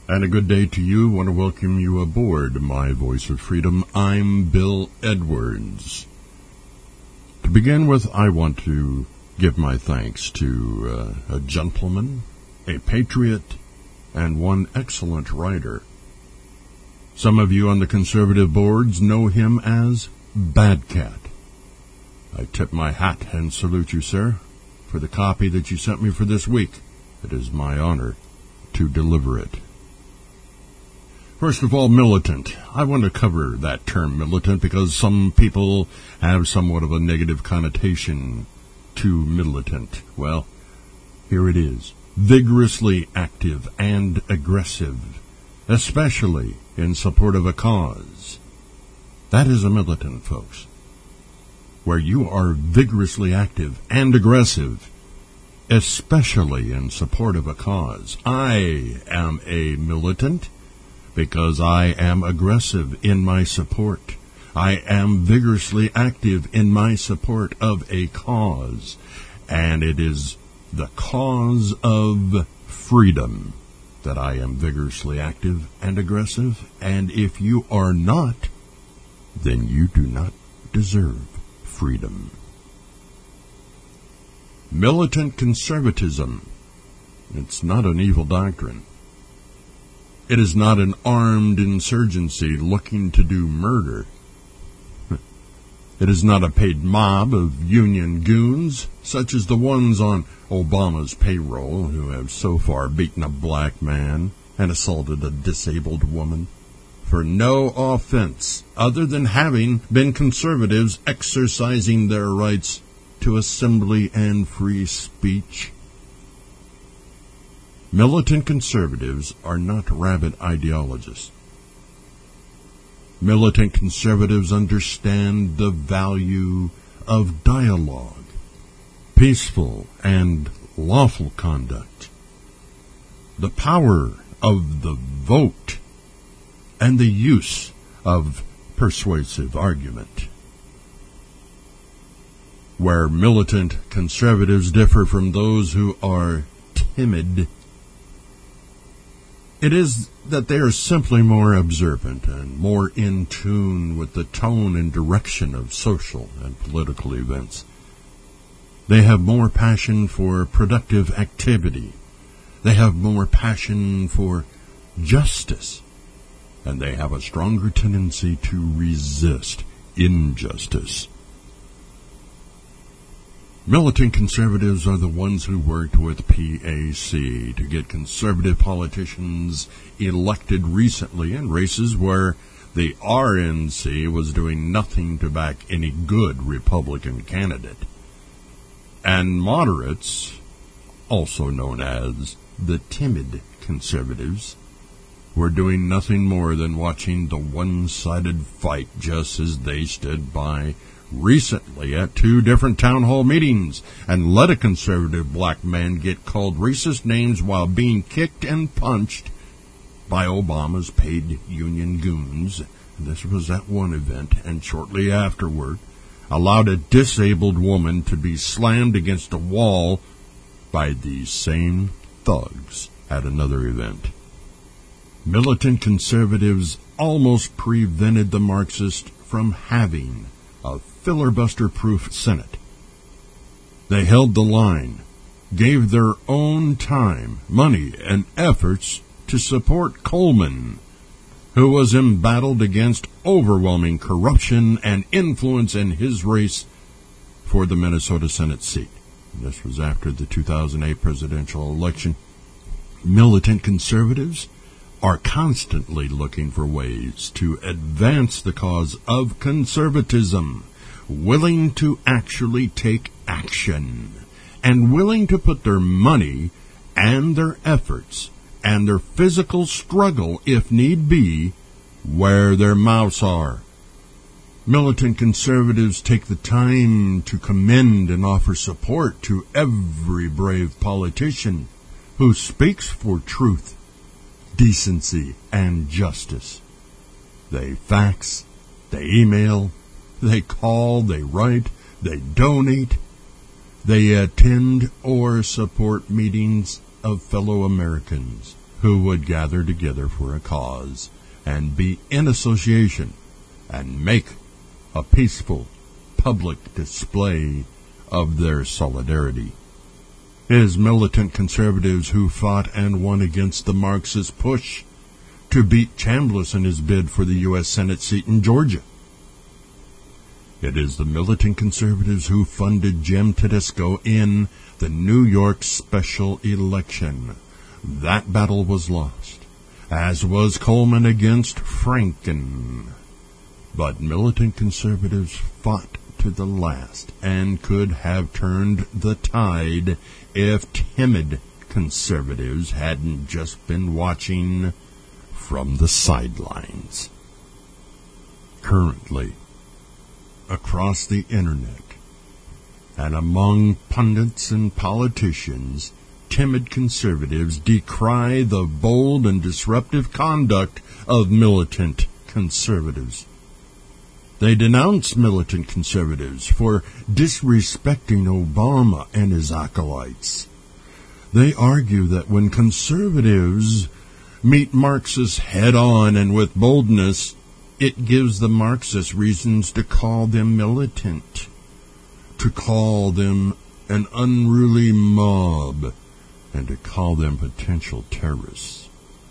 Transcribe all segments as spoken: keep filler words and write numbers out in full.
And a good day to you. I want to welcome you aboard My Voice of Freedom. I'm Bill Edwards. To begin with, I want to give my thanks to uh, a gentleman, a patriot, and one excellent writer. Some of you on the conservative boards know him as Bad Cat. I tip my hat and salute you, sir, for the copy that you sent me for this week. It is my honor to deliver it. First of all, militant. I want to cover that term militant because some people have somewhat of a negative connotation to militant. Well, here it is. Vigorously active and aggressive, especially in support of a cause. That is a militant, folks. Where you are vigorously active and aggressive, especially in support of a cause. I am a militant because I am aggressive in my support. I am vigorously active in my support of a cause, and it is the cause of freedom that I am vigorously active and aggressive, and if you are not, then you do not deserve freedom. Militant conservatism. It's not an evil doctrine. It is not an armed insurgency looking to do murder. It is not a paid mob of union goons, such as the ones on Obama's payroll who have so far beaten a black man and assaulted a disabled woman for no offense other than having been conservatives exercising their rights to assembly and free speech. Militant conservatives are not rabid ideologists. Militant conservatives understand the value of dialogue, peaceful and lawful conduct, the power of the vote, and the use of persuasive argument. Where militant conservatives differ from those who are timid, it is that they are simply more observant and more in tune with the tone and direction of social and political events. They have more passion for productive activity. They have more passion for justice. And they have a stronger tendency to resist injustice. Militant conservatives are the ones who worked with P A C to get conservative politicians elected recently in races where the R N C was doing nothing to back any good Republican candidate. And moderates, also known as the timid conservatives, were doing nothing more than watching the one-sided fight just as they stood by recently at two different town hall meetings and let a conservative black man get called racist names while being kicked and punched by Obama's paid union goons. This was at one event, and shortly afterward allowed a disabled woman to be slammed against a wall by these same thugs at another event. Militant conservatives almost prevented the Marxists from having a filibuster-proof Senate. They held the line, gave their own time, money, and efforts to support Coleman, who was embattled against overwhelming corruption and influence in his race for the Minnesota Senate seat. This was after the two thousand eight presidential election. Militant conservatives are constantly looking for ways to advance the cause of conservatism, willing to actually take action, and willing to put their money and their efforts and their physical struggle, if need be, where their mouths are. Militant conservatives take the time to commend and offer support to every brave politician who speaks for truth, decency, and justice. They fax, they email, they call, they write, they donate, they attend or support meetings of fellow Americans who would gather together for a cause and be in association and make a peaceful public display of their solidarity. It is militant conservatives who fought and won against the Marxist push to beat Chambliss in his bid for the U S Senate seat in Georgia. It is the militant conservatives who funded Jim Tedesco in the New York special election. That battle was lost, as was Coleman against Franken. But militant conservatives fought to the last and could have turned the tide if timid conservatives hadn't just been watching from the sidelines. Currently, across the internet and among pundits and politicians, timid conservatives decry the bold and disruptive conduct of militant conservatives. They denounce militant conservatives for disrespecting Obama and his acolytes. They argue that when conservatives meet Marxists head-on and with boldness, it gives the Marxists reasons to call them militant, to call them an unruly mob, and to call them potential terrorists.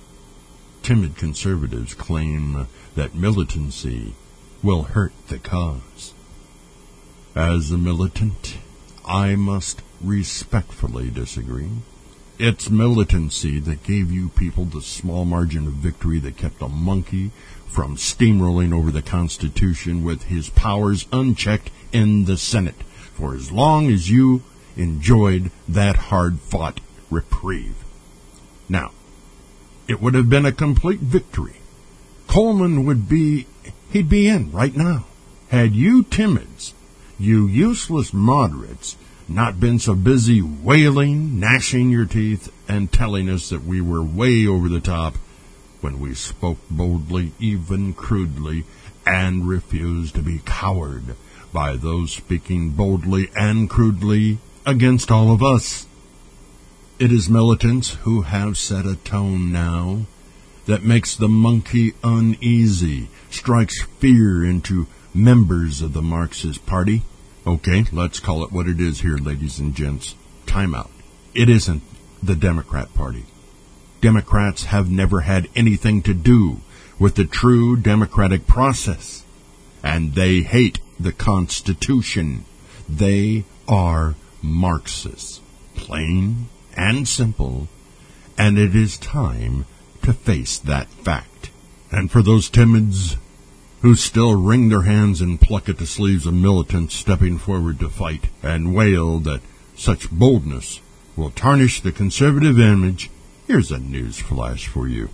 Timid conservatives claim that militancy will hurt the cause. As a militant, I must respectfully disagree. It's militancy that gave you people the small margin of victory that kept a monkey from steamrolling over the Constitution with his powers unchecked in the Senate for as long as you enjoyed that hard-fought reprieve. Now, it would have been a complete victory. Coleman would be He'd be in right now. Had you timids, you useless moderates, not been so busy wailing, gnashing your teeth, and telling us that we were way over the top when we spoke boldly, even crudely, and refused to be cowed by those speaking boldly and crudely against all of us. It is militants who have set a tone now that makes the monkey uneasy, strikes fear into members of the Marxist Party. Okay, let's call it what it is here, ladies and gents. Time out. It isn't the Democrat Party. Democrats have never had anything to do with the true democratic process, and they hate the Constitution. They are Marxists, plain and simple, and it is time to face that fact. And for those timids who still wring their hands and pluck at the sleeves of militants stepping forward to fight and wail that such boldness will tarnish the conservative image, here's a news flash for you.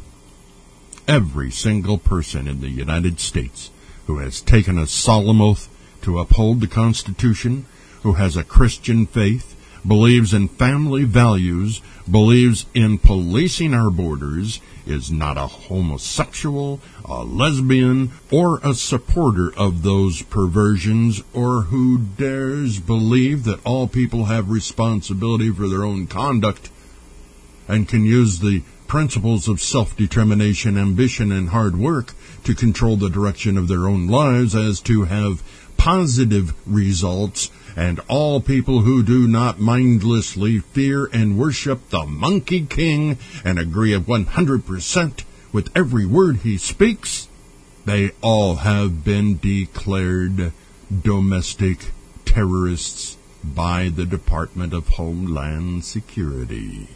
Every single person in the United States who has taken a solemn oath to uphold the Constitution, who has a Christian faith, believes in family values, believes in policing our borders, is not a homosexual, a lesbian, or a supporter of those perversions, or who dares believe that all people have responsibility for their own conduct and can use the principles of self-determination, ambition, and hard work to control the direction of their own lives as to have positive results, and all people who do not mindlessly fear and worship the Monkey King and agree of one hundred percent with every word he speaks, they all have been declared domestic terrorists by the Department of Homeland Security.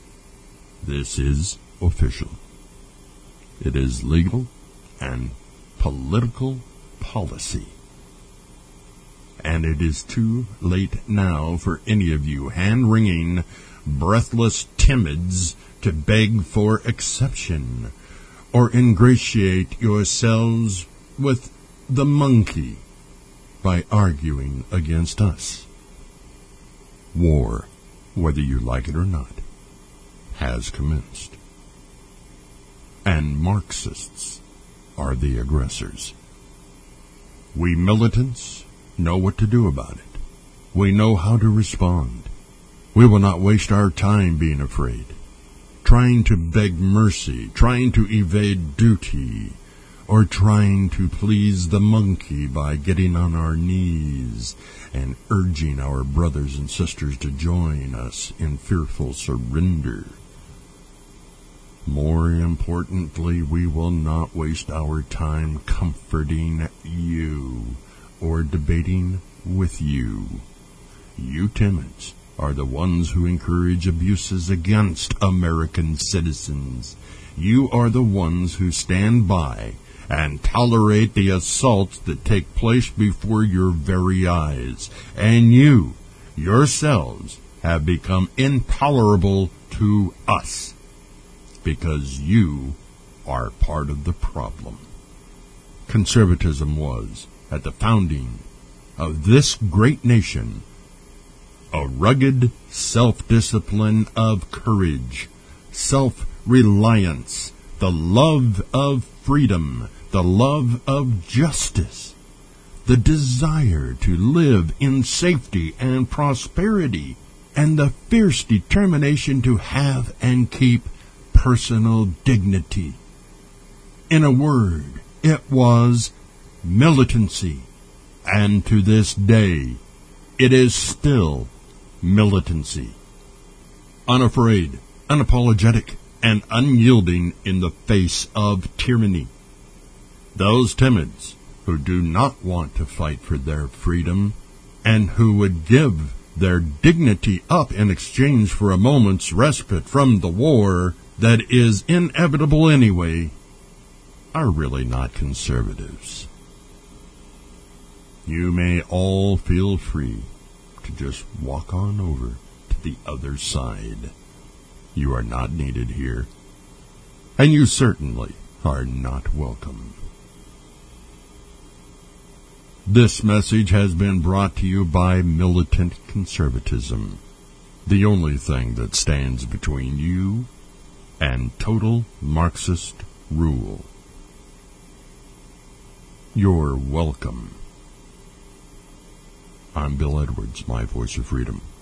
This is official. It is legal and political policy. And it is too late now for any of you hand-wringing, breathless timids to beg for exception or ingratiate yourselves with the monkey by arguing against us. War, whether you like it or not, has commenced. And Marxists are the aggressors. We militants know what to do about it. We know how to respond. We will not waste our time being afraid. trying to beg mercy, trying to evade duty, or trying to please the monkey by getting on our knees and urging our brothers and sisters to join us in fearful surrender. More importantly, we will not waste our time comforting you or debating with you. You timids are the ones who encourage abuses against American citizens. You are the ones who stand by and tolerate the assaults that take place before your very eyes. And you, yourselves, have become intolerable to us because you are part of the problem. Conservatism was, at the founding of this great nation, a rugged self-discipline of courage, self-reliance, the love of freedom, the love of justice, the desire to live in safety and prosperity, and the fierce determination to have and keep personal dignity. In a word, it was militancy, and to this day, it is still militancy. Unafraid, unapologetic, and unyielding in the face of tyranny. Those timids who do not want to fight for their freedom and who would give their dignity up in exchange for a moment's respite from the war that is inevitable anyway, are really not conservatives. You may all feel free to just walk on over to the other side. You are not needed here, and you certainly are not welcome. This message has been brought to you by militant conservatism, the only thing that stands between you and total Marxist rule. You're welcome. I'm Bill Edwards, my voice of freedom.